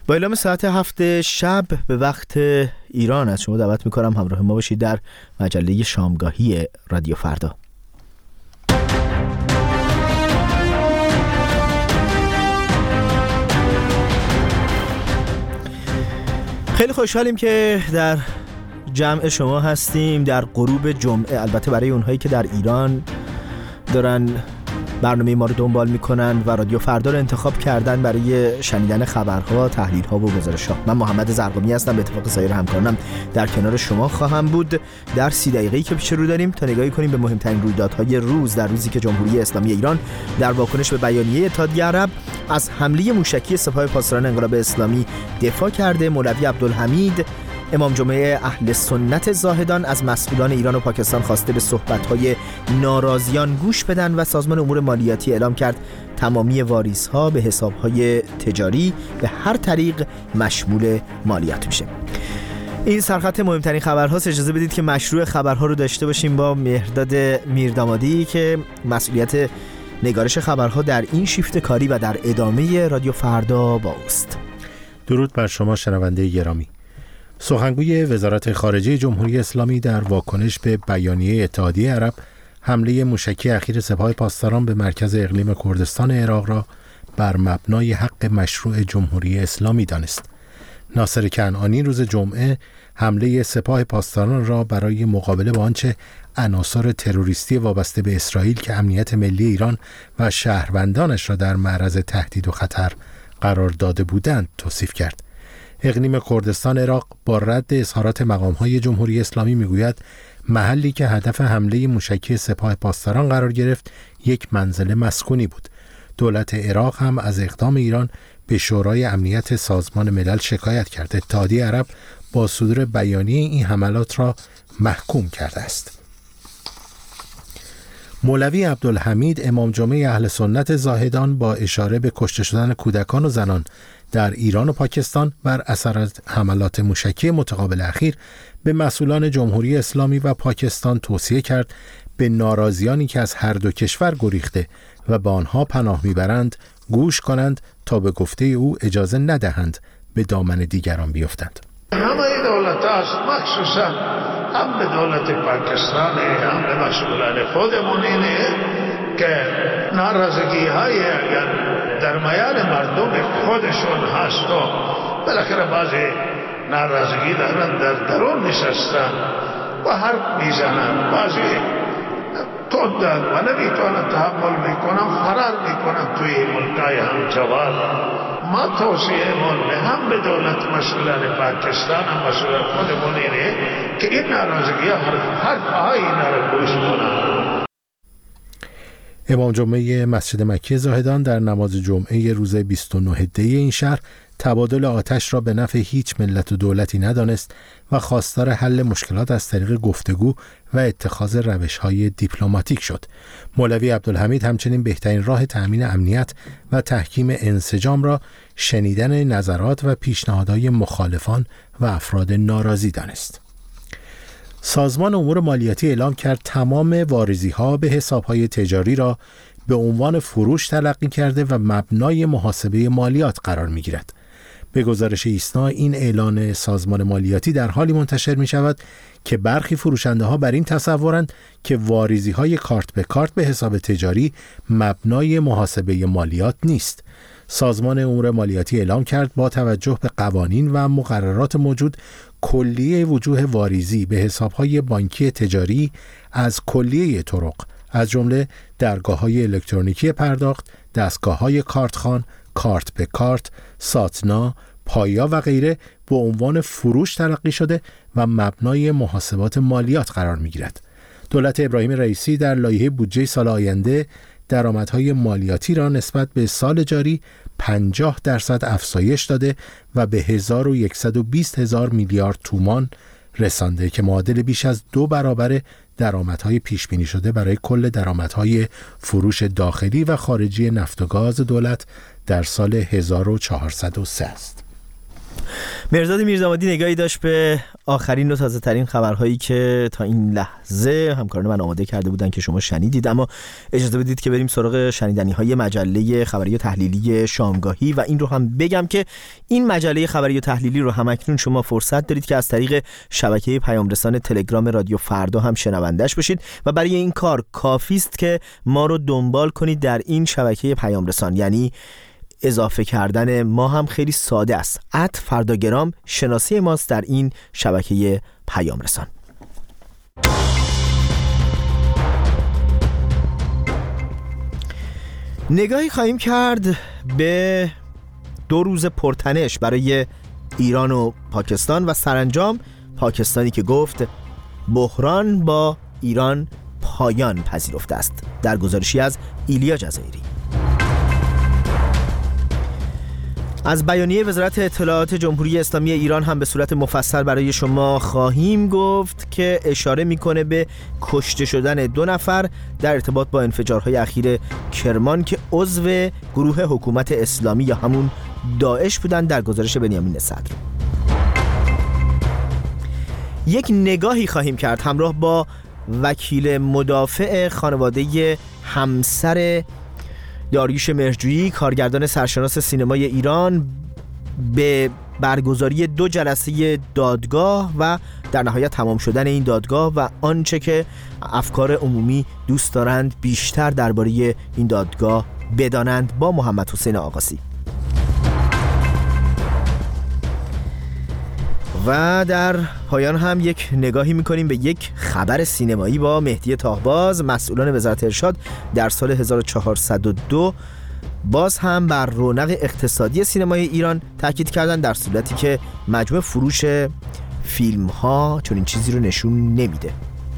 با اعلام ساعت 7 شب به وقت ایران از شما دعوت میکنم همراه ما باشید در مجله شامگاهی رادیو فردا. خیلی خوشحالیم که در جمع شما هستیم در غروب جمعه. البته برای اونهایی که در ایران دارن برنامه ما رو دنبال میکنن و رادیو فردا رو انتخاب کردن برای شنیدن خبرها، تحلیل‌ها و گزارش‌ها. من محمد زرقامی هستم، به اتفاق سایر همکارانم در کنار شما خواهم بود در 30 دقیقه‌ای که پیش رو داریم تا نگاهی کنیم به مهمترین رویدادهای روز در روزی که جمهوری اسلامی ایران در واکنش به بیانیه اتحادیه عرب از حمله موشکی سپاه پاسداران انقلاب اسلامی دفاع کرده. مولوی عبدالحمید امام جمعه اهل سنت زاهدان از مسئولان ایران و پاکستان خواسته به صحبت‌های ناراضیان گوش بدن و سازمان امور مالیاتی اعلام کرد تمامی واریزها به حساب‌های تجاری به هر طریق مشمول مالیات میشه. این سرخط مهمترین خبرهاست. اجازه بدید که مشروع خبرها رو داشته باشیم با مهرداد میردامادی که مسئولیت نگارش خبرها در این شیفت کاری و در ادامه رادیو فردا با اوست. درود بر شما شنونده گرامی. سخنگوی وزارت خارجه جمهوری اسلامی در واکنش به بیانیه اتحادیه عرب حمله موشکی اخیر سپاه پاسداران به مرکز اقلیم کردستان عراق را بر مبنای حق مشروع جمهوری اسلامی دانست. ناصر کنعانی روز جمعه حمله سپاه پاسداران را برای مقابله با آنچه عناصر تروریستی وابسته به اسرائیل که امنیت ملی ایران و شهروندانش را در معرض تهدید و خطر قرار داده بودند توصیف کرد. اقلیم کردستان عراق با رد اظهارات مقام‌های جمهوری اسلامی میگوید محلی که هدف حمله موشکی سپاه پاسداران قرار گرفت یک منزل مسکونی بود. دولت عراق هم از اقدام ایران به شورای امنیت سازمان ملل شکایت کرد. اتحادیه عرب با صدور بیانیه این حملات را محکوم کرده است. مولوی عبدالحمید امام جمعه اهل سنت زاهدان با اشاره به کشته شدن کودکان و زنان در ایران و پاکستان بر اثر حملات موشکی متقابل اخیر به مسئولان جمهوری اسلامی و پاکستان توصیه کرد به ناراضیانی که از هر دو کشور گریخته و به آنها پناه میبرند گوش کنند تا به گفته او اجازه ندهند به دامن دیگران بیفتند. همه دولت است، مخصوصا هم به دولت پاکستان هم به مسئولان خودمون اینه که ناراضگی های اگر در میان مردم خودشون هست و بالاخره بعضی ناراضگی دارن در درون نشستن و حرف میزنن، بعضی تندن و نمیتونن تحمل میکنن، فرار میکنن توی ملکای همجوار. ما توصیه‌مون هم به دولت مسئولان پاکستان هم مسئولان خودمون اینه که این ناراضگی حرف‌های اینا رو گوش کنن. امام جمعه مسجد مکی زاهدان در نماز جمعه روز 29 دی این شهر تبادل آتش را به نفع هیچ ملت و دولتی ندانست و خواستار حل مشکلات از طریق گفتگو و اتخاذ روش‌های دیپلماتیک شد. مولوی عبدالحمید همچنین بهترین راه تأمین امنیت و تحکیم انسجام را شنیدن نظرات و پیشنهادهای مخالفان و افراد ناراضی دانست. سازمان امور مالیاتی اعلام کرد تمام واریزی‌ها به حساب‌های تجاری را به عنوان فروش تلقی کرده و مبنای محاسبه مالیات قرار می‌گیرد. به گزارش ایسنا این اعلان سازمان مالیاتی در حالی منتشر می‌شود که برخی فروشنده‌ها بر این تصورند که واریزی‌های کارت به کارت به حساب تجاری مبنای محاسبه مالیات نیست. سازمان امور مالیاتی اعلام کرد با توجه به قوانین و مقررات موجود کلیه وجوه واریزی به حساب‌های بانکی تجاری از کلیه طرق از جمله درگاه‌های الکترونیکی پرداخت، دستگاه‌های کارتخوان، کارت به کارت، ساتنا، پایا و غیره به عنوان فروش تلقی شده و مبنای محاسبات مالیات قرار می‌گیرد. دولت ابراهیم رئیسی در لایحه بودجه سال آینده درآمدهای مالیاتی را نسبت به سال جاری 50% افزایش داده و به 1120,000 میلیارد تومان رسانده که معادل بیش از 2 برابر درآمدهای پیش بینی شده برای کل درآمدهای فروش داخلی و خارجی نفت و گاز دولت در سال 1403 است. مهرداد میرزامادی نگاهی داشت به آخرین و تازه ترین خبرهایی که تا این لحظه همکاران من آماده کرده بودن که شما شنیدید. اما اجازه بدید که بریم سراغ شنیدنی های مجله خبری و تحلیلی شامگاهی و این رو هم بگم که این مجله خبری و تحلیلی رو همکنون شما فرصت دارید که از طریق شبکه پیامرسان تلگرام رادیو فردا هم شنوندش بشید و برای این کار کافی است که ما رو دنبال کنید در این شبکه پیامرسان. یعنی اضافه کردن ما هم خیلی ساده است. @فرداگرام شناسی ماست در این شبکه پیام رسان. نگاهی خواهیم کرد به 2 روز پرتنش برای ایران و پاکستان و سرانجام پاکستانی که گفت بحران با ایران پایان پذیرفته است، در گزارشی از ایلیا جزایری. از بیانیه وزارت اطلاعات جمهوری اسلامی ایران هم به صورت مفصل برای شما خواهیم گفت که اشاره میکنه به کشته شدن 2 نفر در ارتباط با انفجارهای اخیر کرمان که عضو گروه حکومت اسلامی یا همون داعش بودن، در گزارش بنیامین صدر. یک نگاهی خواهیم کرد همراه با وکیل مدافع خانواده همسر داریوش مهرجویی، کارگردان سرشناس سینمای ایران، به برگزاری 2 جلسه دادگاه و در نهایت تمام شدن این دادگاه و آنچه که افکار عمومی دوست دارند بیشتر درباره این دادگاه بدانند با محمد حسین آقاسی. و در پایان هم یک نگاهی میکنیم به یک خبر سینمایی با مهدی طاهباز. مسئولان وزارت ارشاد در سال 1402 باز هم بر رونق اقتصادی سینمای ایران تاکید کردن، در صورتی که مجموع فروش فیلم ها چون این چیزی رو نشون نمیده.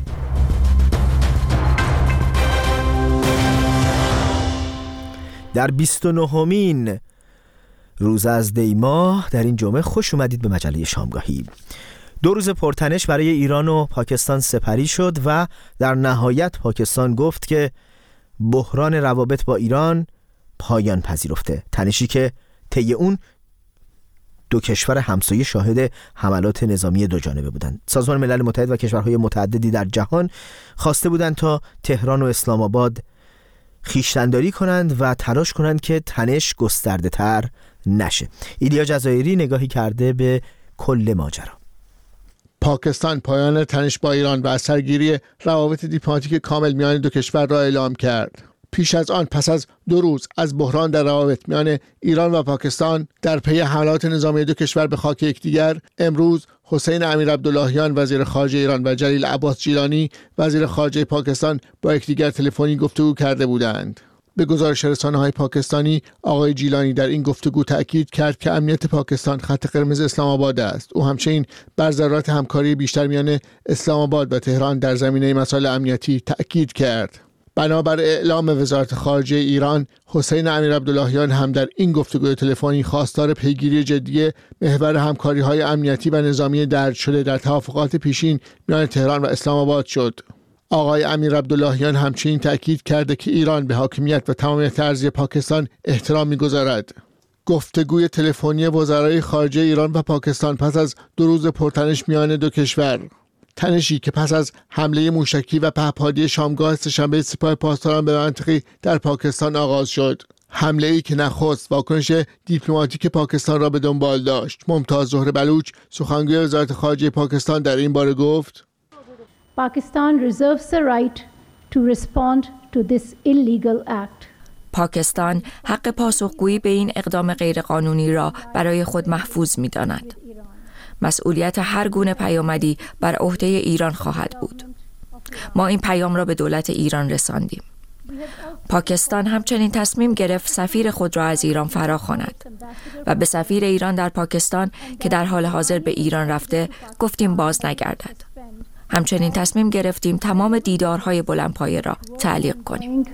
در 29مین روز از دی ماه در این جمعه خوش اومدید به مجله شامگاهی. 2 روز پرتنش برای ایران و پاکستان سپری شد و در نهایت پاکستان گفت که بحران روابط با ایران پایان پذیرفته. تنشی که طی اون 2 کشور همسایه شاهد حملات نظامی 2 جانبه بودند. سازمان ملل متحد و کشورهای متعددی در جهان خواسته بودند تا تهران و اسلام آباد خویشتن‌داری کنند و تلاش کنند که تنش گسترده تر نشه. ایلیا جزایری نگاهی کرده به کل ماجرا. پاکستان پایان تنش با ایران و اثرگیری روابط دیپلماتیک کامل میان 2 کشور را اعلام کرد. پیش از آن پس از 2 روز از بحران در روابط میان ایران و پاکستان در پی حملات نظامی 2 کشور به خاک یکدیگر، امروز حسین امیرعبداللهیان وزیر خارجه ایران و جلیل عباس جیلانی وزیر خارجه پاکستان با یکدیگر تلفنی گفتگو کرده بودند. به گزارش رسانه‌های پاکستانی، آقای جیلانی در این گفتگو تأکید کرد که امنیت پاکستان خط قرمز اسلام آباد است. او همچنین بر ضرورت همکاری بیشتر میان اسلام آباد و تهران در زمینه مسائل امنیتی تأکید کرد. بنابر اعلام وزارت خارجه ایران، حسین امیرعبداللهیان هم در این گفتگوی تلفنی خواستار پیگیری جدی محور همکاری‌های امنیتی و نظامی درج شده در توافقات پیشین میان تهران و اسلام آباد شد. آقای امیرعبداللهیان همچنین تأکید کرده که ایران به حاکمیت و تمامیت ارضی پاکستان احترام می‌گذارد. گفتگوی تلفنی وزرای خارجه ایران و پاکستان پس از 2 روز پرتنش میان 2 کشور، تنشی که پس از حمله موشکی و پهپادی شامگاه سه‌شنبه سپاه پاسداران به منطقه‌ای در پاکستان آغاز شد. حمله‌ای که نخست واکنش دیپلماتیک پاکستان را به دنبال داشت. ممتاز زهره بلوچ، سخنگوی وزارت خارجه پاکستان، در این باره گفت: Pakistan reserves the right to respond to this illegal act. پاکستان حق پاسخگویی به این اقدام غیرقانونی را برای خود محفوظ می‌داند. مسئولیت هر گونه پیامدی بر عهده ایران خواهد بود. ما این پیام را به دولت ایران رساندیم. پاکستان همچنین تصمیم گرفت سفیر خود را از ایران فراخواند و به سفیر ایران در پاکستان که در حال حاضر به ایران رفته گفتیم باز نگردد. همچنین تصمیم گرفتیم تمام دیدارهای بلندپایه را تعلیق کنیم.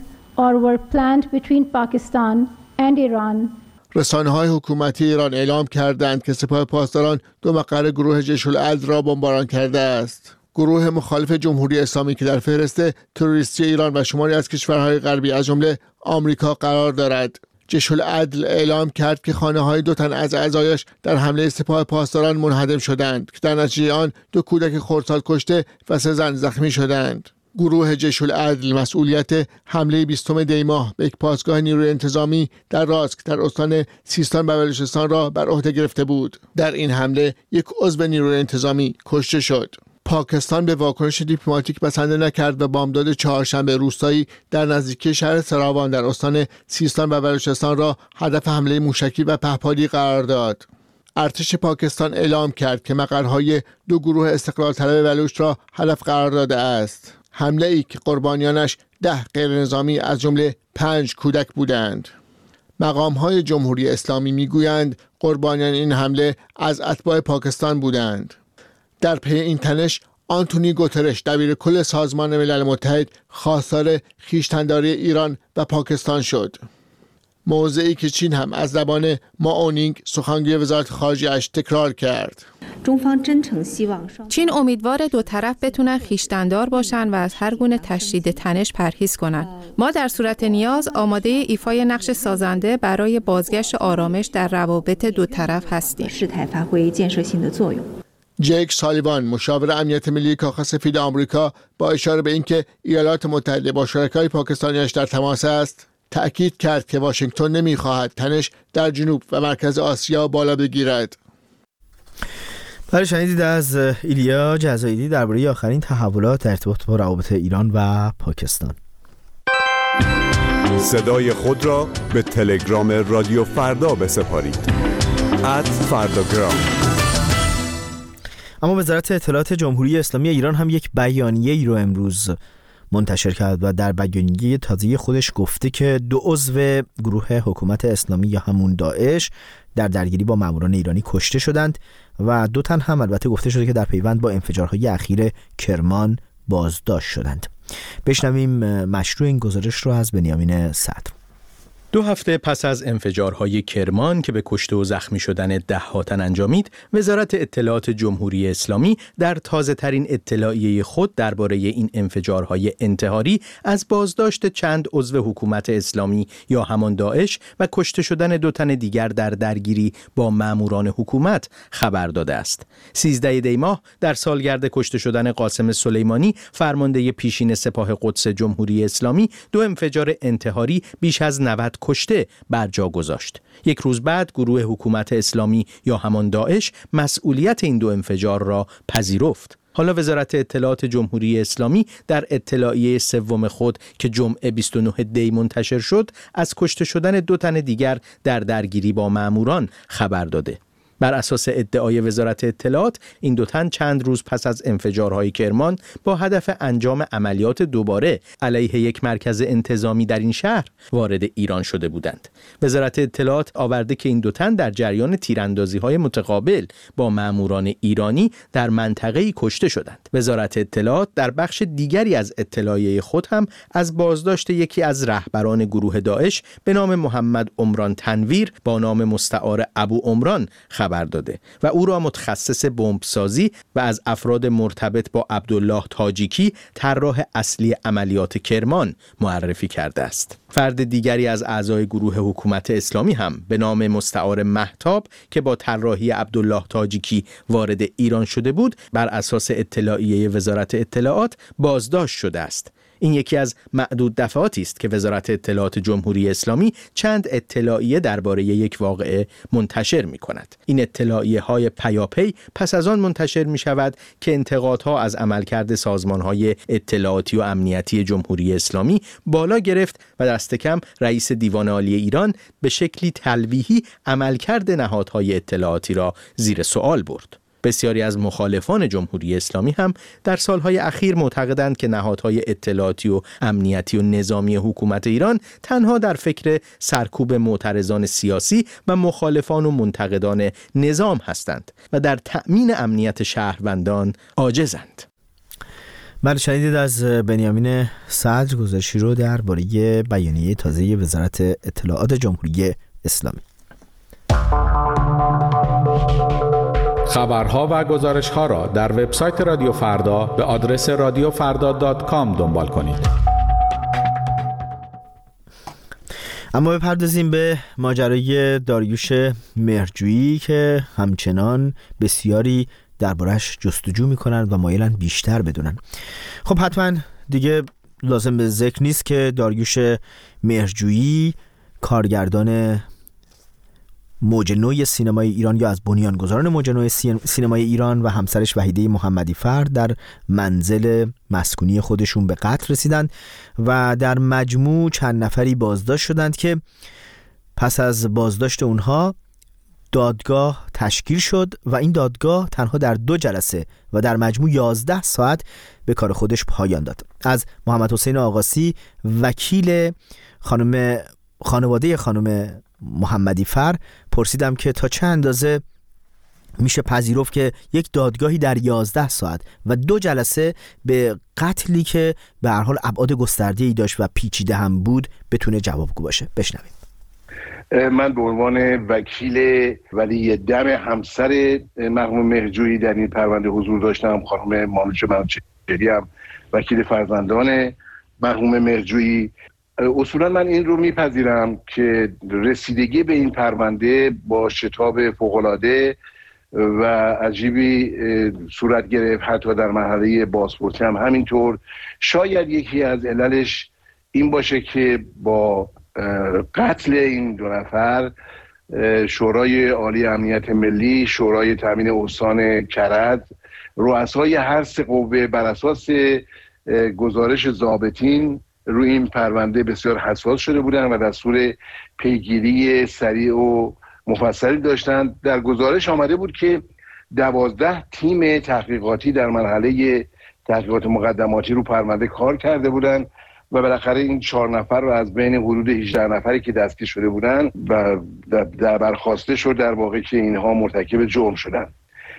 رسانه‌های حکومتی ایران اعلام کردند که سپاه پاسداران 2 مقر گروه جیش العدل را بمباران کرده است. گروه مخالف جمهوری اسلامی که در فهرست تروریستی ایران و شماری از کشورهای غربی از جمله آمریکا قرار دارد. جیش العدل اعلام کرد که خانه‌های 2 تن از اعضایش در حمله سپاه پاسداران منهدم شدند که در نتیجه آن 2 کودک خردسال کشته و 3 زن زخمی شدند. گروه جیش العدل مسئولیت حمله 20 دی ماه به یک پاسگاه نیروی انتظامی در راسک در استان سیستان و بلوچستان را بر عهده گرفته بود. در این حمله یک عضو نیروی انتظامی کشته شد. پاکستان به واکنش دیپلماتیک بسنده نکرد و بامداد چهارشنبه روستایی در نزدیکی شهر سراوان در استان سیستان و بلوچستان را هدف حمله موشکی و پهپادی قرار داد. ارتش پاکستان اعلام کرد که مقرهای 2 گروه استقلال طلب بلوچ را هدف قرار داده است. حمله ای که قربانیانش 10 غیرنظامی از جمله 5 کودک بودند. مقام‌های جمهوری اسلامی میگویند قربانیان این حمله از اتباع پاکستان بودند. در پی این تنش آنتونی گوترش دبیر کل سازمان ملل متحد خواستار خویشتن‌داری ایران و پاکستان شد. موضعی که چین هم از زبان ما اونینگ سخنگوی وزارت خارجه اش تکرار کرد. چین امیدوار 2 طرف بتونن خویشتن‌دار باشن و از هر گونه تشدید تنش پرهیز کنن. ما در صورت نیاز آماده ایفای نقش سازنده برای بازگشت آرامش در روابط 2 طرف هستیم. جیک سالیوان مشاور امنیت ملی کاخ سفید آمریکا با اشاره به اینکه ایالات متحده با شرکای پاکستانیش در تماس است، تأکید کرد که واشنگتن نمی‌خواهد تنش در جنوب و مرکز آسیا بالا بگیرد. بله، شنیدید از ایلیا جزایری درباره آخرین تحولات در ارتباط با روابط ایران و پاکستان. صدای خود را به تلگرام رادیو فردا بسپارید. @فرdagram. اما وزارت اطلاعات جمهوری اسلامی ایران هم یک بیانیه‌ای رو امروز منتشر کرد و در بیانیه تازه خودش گفته که 2 عضو گروه حکومت اسلامی یا همون داعش در درگیری با ماموران ایرانی کشته شدند و 2 تن هم البته گفته شده که در پیوند با انفجارهای اخیر کرمان بازداشت شدند. بشنویم مشروع این گزارش رو از بنیامین صدر. 2 هفته پس از انفجارهای کرمان که به کشته و زخمی شدن 10 تن انجامید، وزارت اطلاعات جمهوری اسلامی در تازه‌ترین اطلاعیه خود درباره این انفجارهای انتحاری از بازداشت چند عضو حکومت اسلامی یا همان داعش و کشته شدن 2 تن دیگر در درگیری با ماموران حکومت خبر داده است. 13 دی ماه در سالگرد کشته شدن قاسم سلیمانی، فرمانده پیشین سپاه قدس جمهوری اسلامی، 2 انفجار انتحاری بیش از 90 کشته بر جا گذاشت. 1 روز بعد گروه حکومت اسلامی یا همان داعش مسئولیت این 2 انفجار را پذیرفت. حالا وزارت اطلاعات جمهوری اسلامی در اطلاعیه سوم خود که جمعه 29 دی منتشر شد، از کشته شدن 2 تن دیگر در درگیری با ماموران خبر داده. بر اساس ادعای وزارت اطلاعات، این 2 تن چند روز پس از انفجارهای کرمان با هدف انجام عملیات دوباره علیه یک مرکز انتظامی در این شهر وارد ایران شده بودند. وزارت اطلاعات آورده که این 2 تن در جریان تیراندازی‌های متقابل با ماموران ایرانی در منطقه‌ای کشته شدند. وزارت اطلاعات در بخش دیگری از اطلاعیه خود هم از بازداشت یکی از رهبران گروه داعش به نام محمد عمران تنویر با نام مستعار ابو عمران خبر داده و او را متخصص بمبسازی و از افراد مرتبط با عبدالله تاجیکی طراح اصلی عملیات کرمان معرفی کرده است. فرد دیگری از اعضای گروه حکومت اسلامی هم به نام مستعار مهتاب که با طراحی عبدالله تاجیکی وارد ایران شده بود، بر اساس اطلاعیه وزارت اطلاعات بازداشت شده است. این یکی از معدود دفعاتی است که وزارت اطلاعات جمهوری اسلامی چند اطلاعیه درباره یک واقعه منتشر می کند. این اطلاعیه های پیاپی پس از آن منتشر می شود که انتقادها از عملکرد سازمانهای اطلاعاتی و امنیتی جمهوری اسلامی بالا گرفت و دست کم رئیس دیوان عالی ایران به شکلی تلویحی عملکرد نهادهای اطلاعاتی را زیر سوال برد. بسیاری از مخالفان جمهوری اسلامی هم در سالهای اخیر معتقدند که نهادهای اطلاعاتی و امنیتی و نظامی حکومت ایران تنها در فکر سرکوب معترضان سیاسی و مخالفان و منتقدان نظام هستند و در تأمین امنیت شهروندان عاجزند. بله، شنیدید از بنیامین صدر گزارشی رو درباره بیانیه تازه وزارت اطلاعات جمهوری اسلامی. خبرها و گزارش‌ها را در وبسایت رادیو فردا به آدرس radiofarda.com دنبال کنید. اما بپردازیم به ماجرای داریوش مهرجویی که همچنان بسیاری دربارش جستجو میکنن و مایلن بیشتر بدونن. خب حتما دیگه لازم به ذکر نیست که داریوش مهرجویی کارگردان موج نو سینمای ایران یا از بنیانگذاران موج نو سینمای ایران و همسرش وحیده محمدی فرد در منزل مسکونی خودشون به قتل رسیدند و در مجموع چند نفری بازداشت شدند که پس از بازداشت اونها دادگاه تشکیل شد و این دادگاه تنها در 2 جلسه و در مجموع 11 ساعت به کار خودش پایان داد. از محمد حسین آقاسی وکیل خانواده خانم محمدی فر پرسیدم که تا چه اندازه میشه پذیرفت که یک دادگاهی در 11 ساعت و 2 جلسه به قتلی که به هر حال ابعاد گسترده‌ای داشت و پیچیده هم بود بتونه جوابگو باشه. بشنویم. من به عنوان وکیل ولی دم همسر مرحوم مهرجویی در این پرونده حضور داشتم. خانم مانوچه منوچهری هم وکیل فرزندان مرحوم مهرجویی. اصولا من این رو میپذیرم که رسیدگی به این پرونده با شتاب فوق‌العاده و عجیبی صورت گرفت، حتی در مرحله بازپرسی هم همینطور. شاید یکی از عللش این باشه که با قتل این 2 نفر شورای عالی امنیت ملی، شورای تامین استان کرج، رؤسای هر 3 قوه بر اساس گزارش ضابطین روی این پرونده بسیار حساس شده بودند و دستور پیگیری سریع و مفصلی داشتند. در گزارش آمده بود که 12 تیم تحقیقاتی در مرحله تحقیقات مقدماتی رو پرونده کار کرده بودند و بالاخره این 4 نفر رو از بین حدود 18 نفری که دستگیر شده بودند و در برخواسته شد در واقع که اینها مرتکب جرم شدند.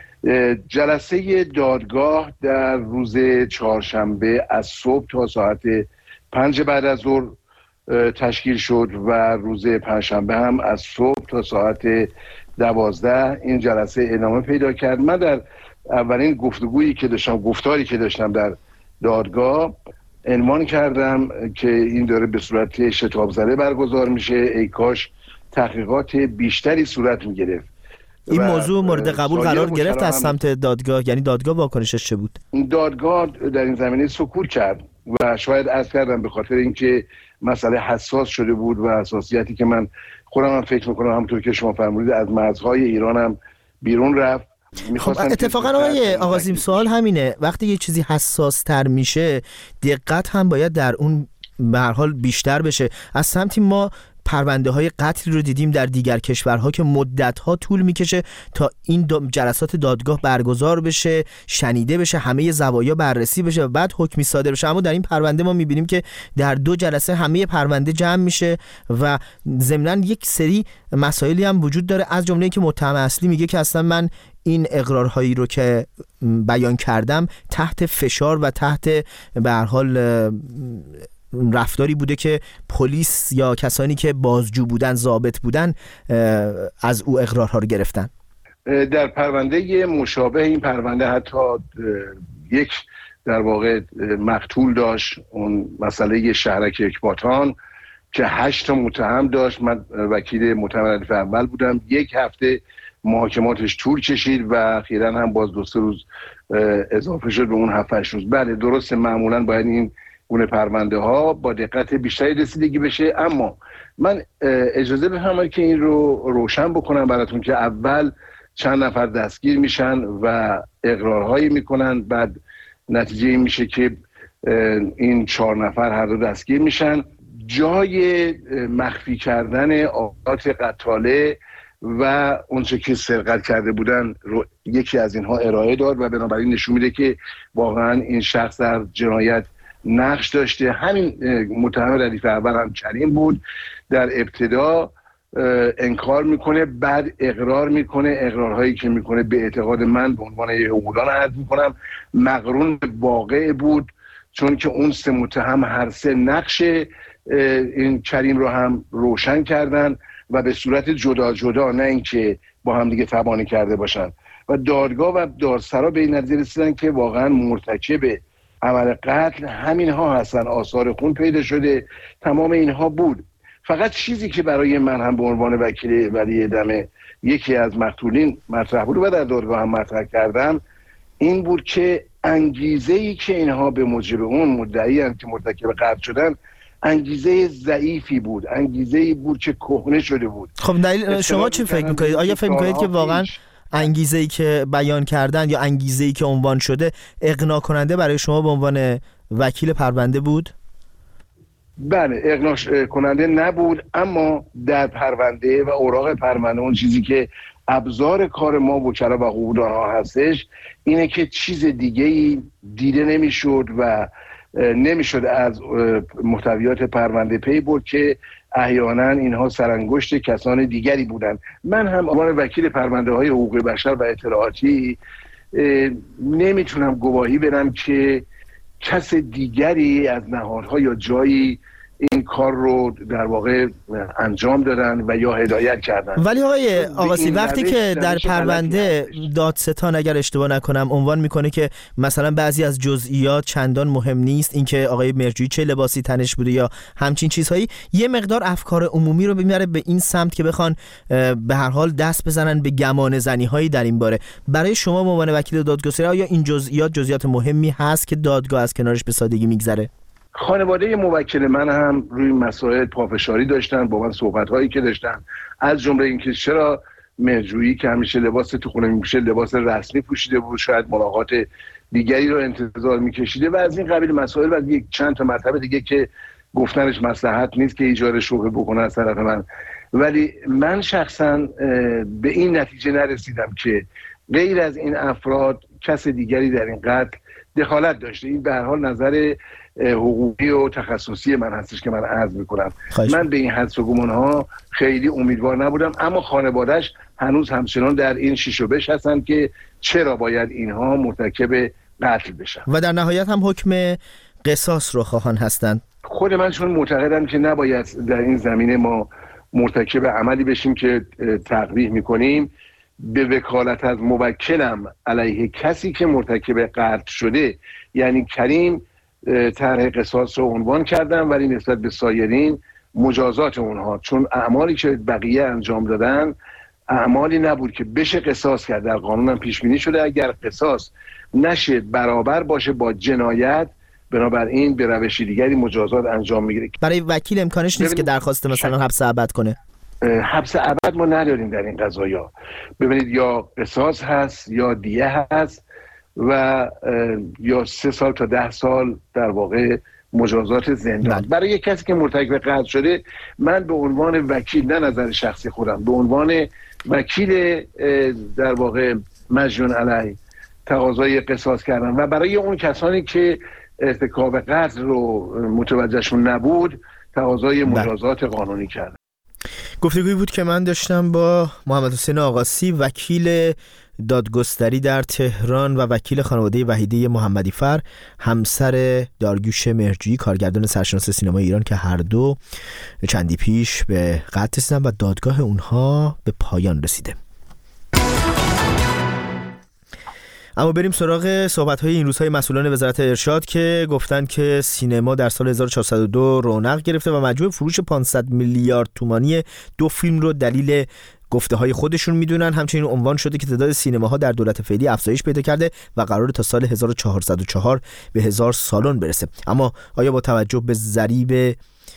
جلسه دادگاه در روز چهارشنبه از صبح تا ساعت 5 بعد از ظهر تشکیل شد و روز پنجشنبه هم از صبح تا ساعت 12 این جلسه ادامه پیدا کرد. من در اولین گفتاری که داشتم در دادگاه عنوان کردم که این داره به صورت شتاب زده برگزار میشه، ای کاش تحقیقات بیشتری صورت میگرفت. این موضوع مورد قبول قرار گرفت از سمت دادگاه؟ یعنی دادگاه واکنشش چه بود؟ دادگاه در این زمینه سکوت کرد و شاید عرض کردم به خاطر اینکه مسئله حساس شده بود و حساسیتی که من خودم هم فکر میکنم همونطور که شما فرمودید از مرزهای ایران هم بیرون رفت. خب اتفاقا آقای آغازیم سوال همینه، وقتی یه چیزی حساس تر میشه دقت هم باید در اون به هر حال بیشتر بشه. از سمتی ما پرونده های قتل رو دیدیم در دیگر کشورها که مدت ها طول میکشه تا این جلسات دادگاه برگزار بشه، شنیده بشه، همه زوایا بررسی بشه و بعد حکمی صادر بشه. اما در این پرونده ما میبینیم که در 2 جلسه همه پرونده جمع میشه و ضمناً یک سری مسائلی هم وجود داره، از جمله که متهم اصلی میگه که اصلا من این اقرارهایی رو که بیان کردم تحت فشار و تحت به هر حال رفتاری بوده که پلیس یا کسانی که بازجو بودن، ضابط بودن، از او اقرارها رو گرفتن. در پرونده مشابه این پرونده حتی یک در واقع مقتول داشت، اون مسئله شهرک اکباتان که 8 تا متهم داشت. من وکیل متهم ردیف اول بودم. 1 هفته محاکماتش طول کشید و اخیراً هم باز 2-3 روز اضافه شد به اون 7-8 روز. بله درسته، معمولاً باید این گونه پرونده ها با دقت بیشتری رسیدگی بشه، اما من اجازه بفرمایید که این رو روشن بکنم براتون که اول چند نفر دستگیر میشن و اقرارهایی میکنن، بعد نتیجه این میشه که این 4 نفر هر دو دستگیر میشن. جای مخفی کردن آلات قتاله و اونچه که سرقت کرده بودن رو یکی از اینها ارائه داد و بنابراین نشون میده که واقعا این شخص در جنایت نقش داشته. همین متهم ردیف اول هم کریم بود، در ابتدا انکار میکنه، بعد اقرار میکنه. اقرارهایی که میکنه به اعتقاد من به عنوان حقوقدان عرض میکنم مقرون به واقع بود، چون که اون 3 متهم هر 3 نقش این کریم رو هم روشن کردن و به صورت جدا جدا، نه اینکه با هم دیگه تبانی کرده باشن. و دادگاه و دادسرا به این نتیجه رسیدن که واقعا مرتکب عمل قتل همین ها هستن. آثار خون پیدا شده، تمام اینها بود. فقط چیزی که برای من هم به عنوان وکیل ولی دم یکی از مقتولین مطرح بود و در دادگاه هم مطرح کردم این بود که انگیزه‌ای که اینها به موجب اون مدعیان که مرتکب قتل شدن انگیزه ضعیفی بود، انگیزه‌ای بود که کهنه شده بود. خب دلیل شما چی فکر می‌کنید؟ آیا فکر می‌کنید که واقعا انگیزه‌ای که بیان کردن یا انگیزه‌ای که عنوان شده اقناع کننده برای شما به عنوان وکیل پرونده بود؟ بله، اقناع کننده نبود، اما در پرونده و اوراق پرونده اون چیزی که ابزار کار ما وکلا و حقوقدان‌ها هستش اینه که چیز دیگه‌ای دیده نمی‌شد و نمی‌شد از محتویات پرونده پی برد که احیانا اینها سرانگشت کسان دیگری بودند. من هم به عنوان وکیل پرونده‌های حقوق بشر و اطلاعاتی نمیتونم گواهی بدم که کس دیگری از نهادها یا جایی این کار رو در واقع انجام دادن و یا هدایت کردن. ولی آقای آقاسی وقتی که در پرونده دادستان اگر اشتباه نکنم عنوان میکنه که مثلا بعضی از جزئیات چندان مهم نیست، اینکه آقای مرجویی چه لباسی تنش بوده یا همچین چیزهایی، یه مقدار افکار عمومی رو میبره به این سمت که بخوان به هر حال دست بزنن به گمان زنی هایی در این باره. برای شما به عنوان وکیل دادگستری آیا این جزئیات مهمی هست که دادگاه از کنارش به سادگی میگذره؟ خانواده موکل من هم روی مسائل پافشاری داشتن، با من صحبت‌هایی که داشتن، از جمله اینکه چرا مرجویی که همیشه لباس تو خونه میپوشه لباس رسمی پوشیده بود، شاید ملاقات دیگری رو انتظار میکشیده و از این قبیل مسائل و یک چند تا مطلب دیگه که گفتنش مصلحت نیست که ایجاد شبهه بکنه از طرف من. ولی من شخصا به این نتیجه نرسیدم که غیر از این افراد کس دیگری در این قتل دخالت داشته. این به هر حال نظر حقوقی و تخصصی من هستش که من عرض میکنم. من به این حدس و گمان‌ها خیلی امیدوار نبودم، اما خانواده‌اش هنوز همچنان در این شیش و بش هستن که چرا باید اینها مرتکب قتل بشن و در نهایت هم حکم قصاص رو خواهان هستند. خود من چون معتقدم که نباید در این زمینه ما مرتکب عملی بشیم که تقبیح میکنیم، به وکالت از موکلم علیه کسی که مرتکب قتل شده یعنی کریم طرح قصاص رو عنوان کردم، ولی نسبت به سایرین مجازات اونها، چون اعمالی که بقیه انجام دادن اعمالی نبود که بشه قصاص کرد. در قانون هم پیش بینی شده اگر قصاص نشه برابر باشه با جنایت، بنابراین به روش دیگری مجازات انجام میگیره. برای وکیل امکانش نیست که درخواست مثلا حبس ابد کنه؟ حبس ابد ما نداریم در این قضایا. ببینید یا قصاص هست یا دیه هست و یا 3 سال تا 10 سال در واقع مجازات زندان. برای یک کسی که مرتکب قتل شده، من به عنوان وکیل، نه نظر شخصی خودم، به عنوان وکیل در واقع مجنون علیه تقاضای قصاص کردم و برای اون کسانی که ارتکاب قتل رو متوجهشون نبود تقاضای مجازات قانونی کردم. گفتگویی بود که من داشتم با محمد حسین آقاسی، وکیل دادگستری در تهران و وکیل خانواده وحیده محمدیفر، همسر داریوش مرجویی، کارگردان سرشناس سینمای ایران که هر دو چندی پیش به قتل رسیدن و دادگاه اونها به پایان رسیده. اما بریم سراغ صحبت‌های این روزهای مسئولان وزارت ارشاد که گفتند که سینما در سال 1402 رونق گرفته و مجموع فروش 500 میلیارد تومانی 2 فیلم رو دلیل گفته‌های خودشون میدونن. همچنین عنوان شده که تعداد سینماها در دولت فعلی افزایش پیدا کرده و قراره تا سال 1404 به 1000 سالن برسه. اما آیا با توجه به ضریب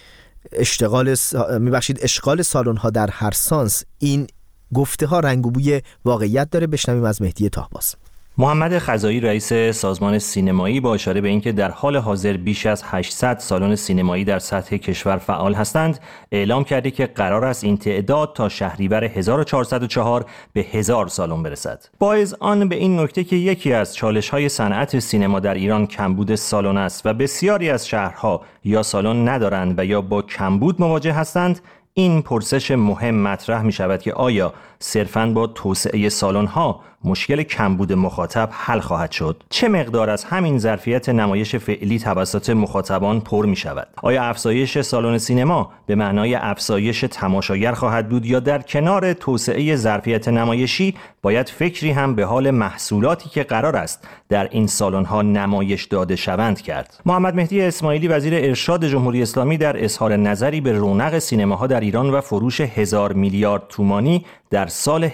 اشغال سالن‌ها در هر سانس این گفته‌ها رنگ و بوی واقعیت داره؟ بشنویم از مهدی طاهباز. محمد خزایی رئیس سازمان سینمایی با اشاره به اینکه در حال حاضر بیش از 800 سالن سینمایی در سطح کشور فعال هستند، اعلام کرده که قرار است این تعداد تا شهریور 1404 به 1000 سالن برسد. با اذعان به این نکته که یکی از چالش‌های صنعت سینما در ایران کمبود سالن است و بسیاری از شهرها یا سالن ندارند و یا با کمبود مواجه هستند، این پرسش مهم مطرح می شود که آیا صرفاً با توسعه سالن‌ها مشکل کمبود مخاطب حل خواهد شد؟ چه مقدار از همین ظرفیت نمایش فعلی توسط مخاطبان پر می شود؟ آیا افزایش سالن سینما به معنای افزایش تماشاگر خواهد بود یا در کنار توسعه ظرفیت نمایشی باید فکری هم به حال محصولاتی که قرار است در این سالن‌ها نمایش داده شوند کرد؟ محمد مهدی اسماعیلی وزیر ارشاد جمهوری اسلامی در اظهار نظری به رونق سینماها در ایران و فروش 1000 میلیارد تومانی در سال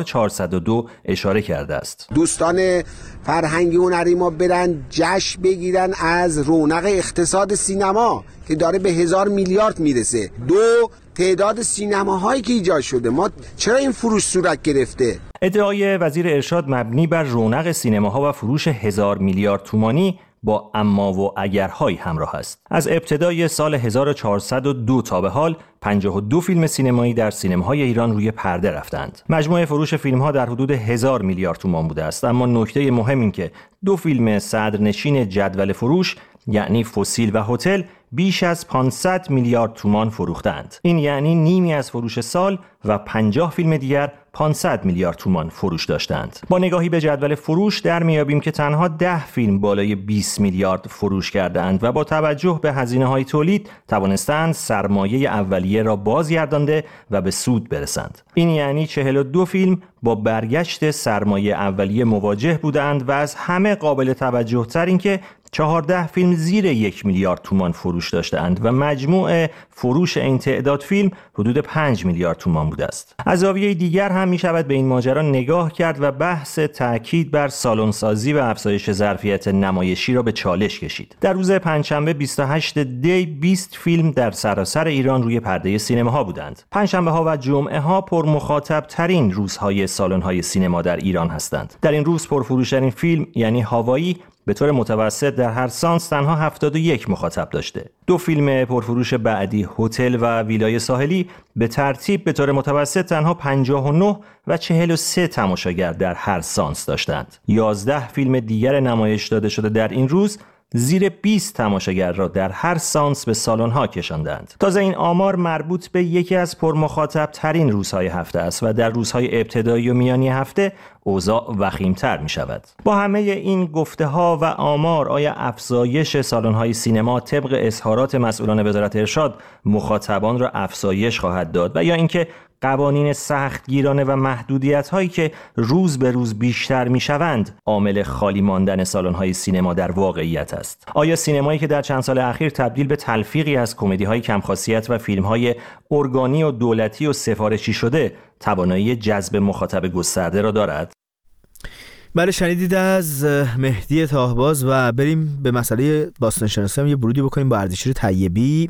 1402 اشاره کرده است. دوستان فرهنگی هنری ما برن جشن بگیرن از رونق اقتصاد سینما که داره به 1000 میلیارد میرسه. دو، تعداد سینماهایی که ایجاد شده. ما چرا این فروش صورت گرفته؟ ادعای وزیر ارشاد مبنی بر رونق سینماها و فروش 1000 میلیارد تومانی با اما و اگرهایی همراه است. از ابتدای سال 1402 تا به حال 52 فیلم سینمایی در سینماهای ایران روی پرده رفتند. مجموع فروش فیلم‌ها در حدود 1000 میلیارد تومان بوده است، اما نکته مهم این که 2 فیلم صدرنشین جدول فروش یعنی فسیل و هتل بیش از 500 میلیارد تومان فروختند. این یعنی نیمی از فروش سال و 50 فیلم دیگر 500 میلیارد تومان فروش داشتند. با نگاهی به جدول فروش در میابیم که تنها 10 فیلم بالای 20 میلیارد فروش کردند و با توجه به هزینه‌های تولید توانستند سرمایه اولیه را بازگردانده و به سود برسند. این یعنی 42 فیلم با برگشت سرمایه اولیه مواجه بودند و از همه قابل توجه تر این که 14 فیلم زیر 1 میلیارد تومان فروش داشتند و مجموع فروش این تعداد فیلم حدود 5 میلیارد تومان بوده است. از زاویه دیگر هم می شود به این ماجرا نگاه کرد و بحث تاکید بر سالن‌سازی و افزایش ظرفیت نمایشی را به چالش کشید. در روز پنجشنبه 28 دی 20 فیلم در سراسر ایران روی پرده سینماها بودند. پنجشنبه ها و جمعه ها پر مخاطب ترین روزهای سالن‌های سینما در ایران هستند. در این روز پرفروشترین فیلم یعنی هاوایی به طور متوسط در هر سانس تنها 71 مخاطب داشته. 2 فیلم پرفروش بعدی هتل و ویلای ساحلی به ترتیب به طور متوسط تنها 59 و 43 تماشاگر در هر سانس داشتند. 11 فیلم دیگر نمایش داده شده در این روز زیر 20 تماشاگر را در هر سانس به سالن‌ها کشاندند. تازه این آمار مربوط به یکی از پرمخاطب ترین روزهای هفته است و در روزهای ابتدایی و میانی هفته اوضاع وخیم‌تر می شود. با همه این گفته ها و آمار آیا افزایش سالن‌های سینما طبق اظهارات مسئولان وزارت ارشاد مخاطبان را افزایش خواهد داد و یا اینکه قوانین سختگیرانه و محدودیت‌هایی که روز به روز بیشتر می‌شوند عامل خالی ماندن سالن‌های سینما در واقعیت است؟ آیا سینمایی که در چند سال اخیر تبدیل به تلفیقی از کمدی‌های کم‌خاصیت و فیلم‌های ارگانی و دولتی و سفارشی شده توانایی جذب مخاطب گسترده را دارد؟ بله، شنیدید از مهدی تاهباز و بریم به مسئله باستانشناسی هم یه ورودی بکنیم با اردشیر طیبی.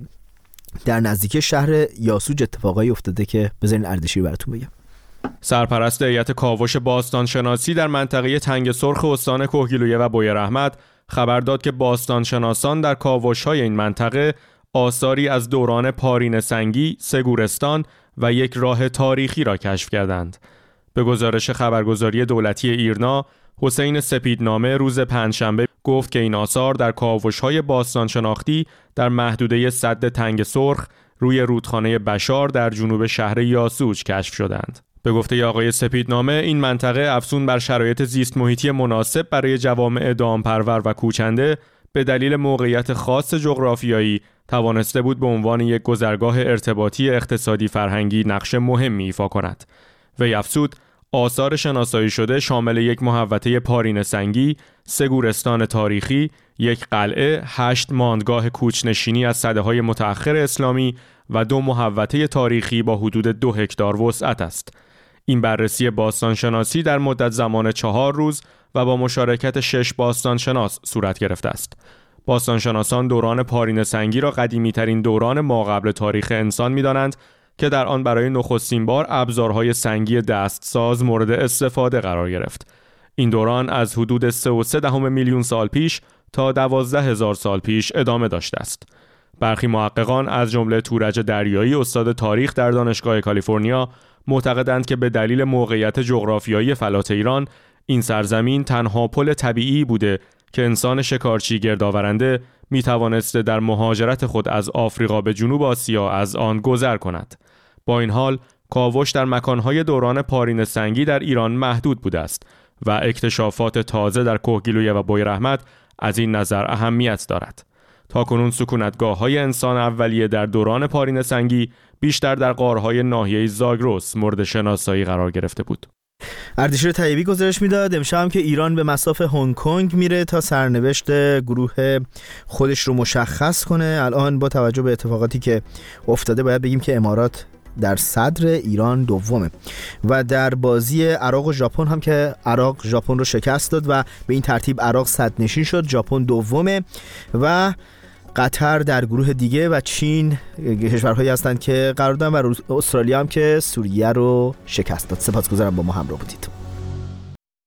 در نزدیکی شهر یاسوج اتفاقایی افتاده که بذارین اردشیر براتون بگم. سرپرست هیئت کاوش باستانشناسی در منطقه تنگ سرخ استان کهگیلویه و بویراحمد خبر داد که باستانشناسان در کاوش‌های این منطقه آثاری از دوران پارینه سنگی، سگورستان و یک راه تاریخی را کشف کردند. به گزارش خبرگزاری دولتی ایرنا، حسین سپیدنامه روز پنجشنبه گفت که این آثار در کاوش‌های باستانشناختی در محدوده سد تنگ سرخ روی رودخانه بشار در جنوب شهر یاسوج کشف شدند. به گفته آقای سپیدنامه، این منطقه افزون بر شرایط زیست محیطی مناسب برای جوامع دامپرور و کوچنده به دلیل موقعیت خاص جغرافیایی توانسته بود به عنوان یک گذرگاه ارتباطی اقتصادی فرهنگی نقش مهمی ایفا کند. وی افزود آثار شناسایی شده شامل یک محوطه پارینه سنگی، 3 گورستان تاریخی، یک قلعه، 8 ماندگاه کوچنشینی از سده‌های متأخر اسلامی و 2 محوطه تاریخی با حدود 2 هکتار وسعت است. این بررسی باستانشناسی در مدت زمان 4 روز و با مشارکت 6 باستانشناس صورت گرفته است. باستانشناسان دوران پارینه سنگی را قدیمی‌ترین دوران ماقبل تاریخ انسان می‌دانند که در آن برای نخستین بار ابزارهای سنگی دستساز مورد استفاده قرار گرفت. این دوران از حدود 3.3 میلیون سال پیش تا 12,000 سال پیش ادامه داشته است. برخی محققان از جمله تورج دریایی استاد تاریخ در دانشگاه کالیفرنیا معتقدند که به دلیل موقعیت جغرافیایی فلات ایران این سرزمین تنها پل طبیعی بوده که انسان شکارچی گردآورنده می توانسته در مهاجرت خود از آفریقا به جنوب آسیا از آن گذر کند. با این حال کاوش در مکانهای دوران پارینه سنگی در ایران محدود بوده است و اکتشافات تازه در کهگیلویه و بویرحمت از این نظر اهمیت دارد. تاکنون سکونتگاه‌های انسان اولیه در دوران پارین سنگی بیشتر در غارهای ناحیه زاگرس مورد شناسایی قرار گرفته بود. اردشیر طیبی گزارش میداد امشب هم که ایران به مصاف هنگ کنگ میره تا سرنوشت گروه خودش رو مشخص کنه. الان با توجه به اتفاقاتی که افتاده باید بگیم که امارات در صدر، ایران دومه و در بازی عراق و ژاپن هم که عراق ژاپن رو شکست داد و به این ترتیب عراق صدرنشین شد، ژاپن دومه و قطر در گروه دیگه و چین کشورهایی هستند که قرار دارن و استرالیا هم که سوریه رو شکست داد. سپاسگزارم با ما همراه بودید.